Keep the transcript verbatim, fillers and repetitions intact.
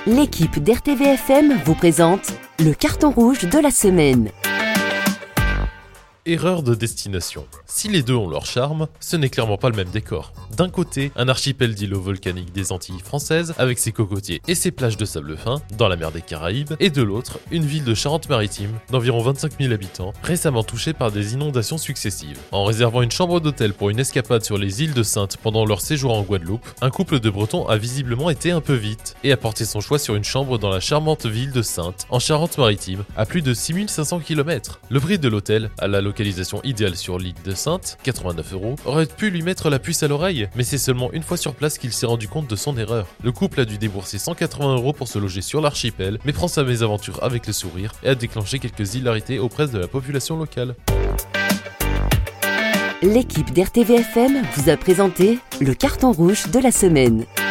L'équipe d'R T V F M vous présente le carton rouge de la semaine. Erreur de destination. Si les deux ont leur charme, ce n'est clairement pas le même décor. D'un côté, un archipel d'îlots volcaniques des Antilles françaises avec ses cocotiers et ses plages de sable fin dans la mer des Caraïbes, et de l'autre, une ville de Charente-Maritime d'environ vingt-cinq mille habitants, récemment touchée par des inondations successives. En réservant une chambre d'hôtel pour une escapade sur les îles de Saintes pendant leur séjour en Guadeloupe, un couple de Bretons a visiblement été un peu vite et a porté son choix sur une chambre dans la charmante ville de Saintes, en Charente-Maritime, à plus de six mille cinq cents kilomètres. Le prix de l'hôtel, à la localisation idéale sur l'île de Saintes, quatre-vingt-neuf euros, aurait pu lui mettre la puce à l'oreille, mais c'est seulement une fois sur place qu'il s'est rendu compte de son erreur. Le couple a dû débourser cent quatre-vingts euros pour se loger sur l'archipel, mais prend sa mésaventure avec le sourire et a déclenché quelques hilarités auprès de la population locale. L'équipe d'R T V F M vous a présenté le carton rouge de la semaine.